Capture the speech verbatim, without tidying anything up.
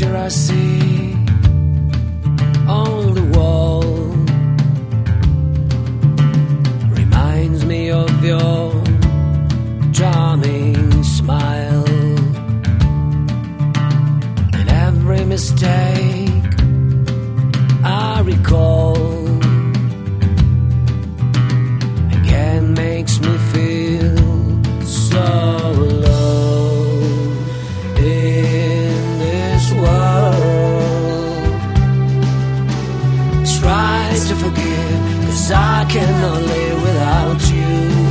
picture I see on the wall reminds me of your charming smile, and every mistake I recall again makes me feel so alone in this world. Try to forgive, 'cause I cannot live without you.